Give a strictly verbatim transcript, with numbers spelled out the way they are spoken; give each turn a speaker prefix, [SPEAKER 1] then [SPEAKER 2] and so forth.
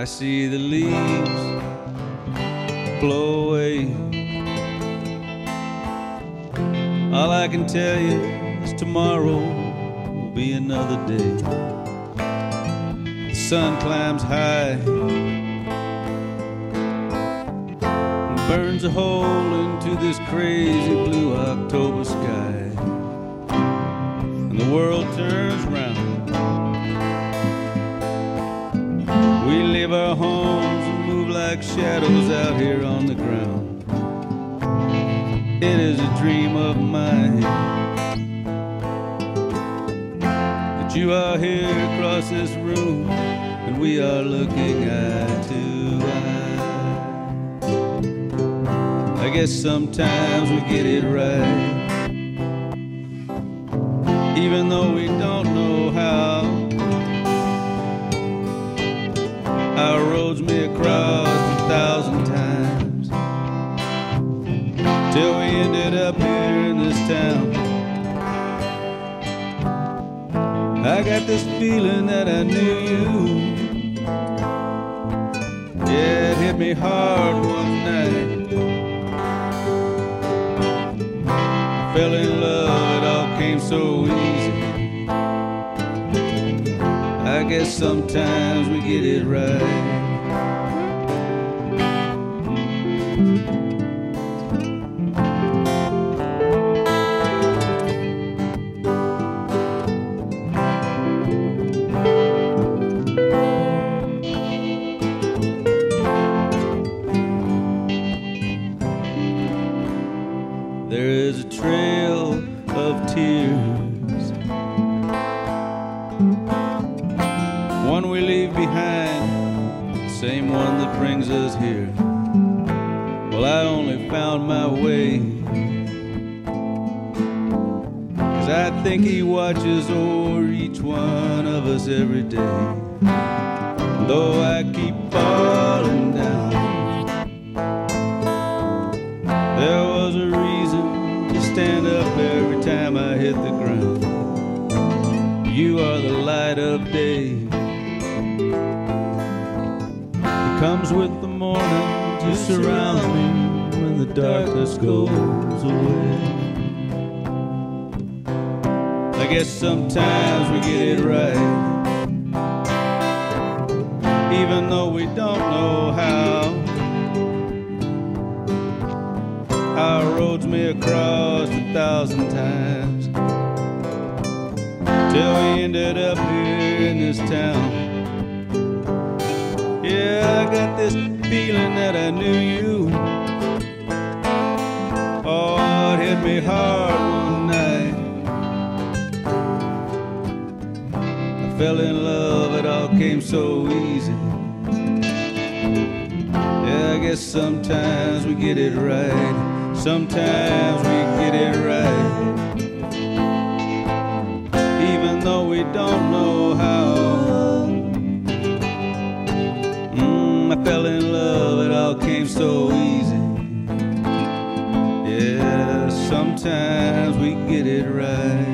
[SPEAKER 1] see the leaves blow away. All I can tell you is tomorrow will be another day. The sun climbs high and burns a hole into this crazy blue October sky, and the world turns round. We leave our homes and move like shadows out here on the ground. It is a dream of mine that you are here across this room and we are looking eye to eye. I guess sometimes we get it right, even though we don't know how. Our roads may have crossed a thousand times till we ended up here in this town. I got this feeling that I knew you. Yeah, it hit me hard one night. I fell in love, it all came so easy. I guess sometimes we get it right. There is a trail of tears, one we leave behind, the same one that brings us here. Well, I only found my way, 'cause I think he watches over each one of us every day. Though I keep falling down, there was a reason to stand up every time I hit the ground. You are the light of day. It comes with the morning to surround me when the darkness goes away. I guess sometimes we get it right, even though we don't know how. Our roads may have crossed a thousand times till we ended up here in this town. Yeah, I got this feeling that I knew you. Oh, it hit me hard one night. I fell in love, it all came so easy. Yeah, I guess sometimes we get it right. Sometimes we get it right, even though we don't know how. Mm, I fell in love, it all came so easy. Yeah, sometimes we get it right.